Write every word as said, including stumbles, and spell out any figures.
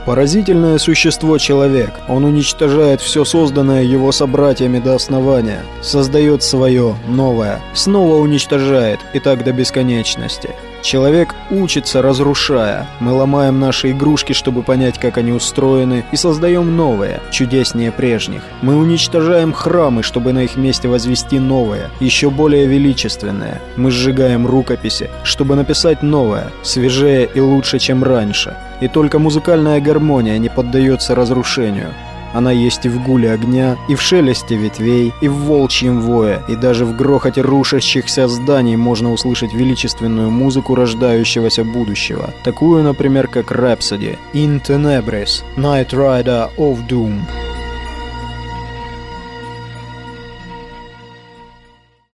Поразительное существо человек. Он уничтожает все созданное его собратьями до основания, создает свое, новое, снова уничтожает, и так до бесконечности. Человек учится, разрушая. Мы ломаем наши игрушки, чтобы понять, как они устроены, и создаем новые, чудеснее прежних. Мы уничтожаем храмы, чтобы на их месте возвести новое, еще более величественное. Мы сжигаем рукописи, чтобы написать новое, свежее и лучше, чем раньше. И только музыкальная гармония не поддается разрушению. Она есть и в гуле огня, и в шелесте ветвей, и в волчьем вое, и даже в грохоте рушащихся зданий можно услышать величественную музыку рождающегося будущего. Такую, например, как Rhapsody, In Tenebris, Night Rider of Doom.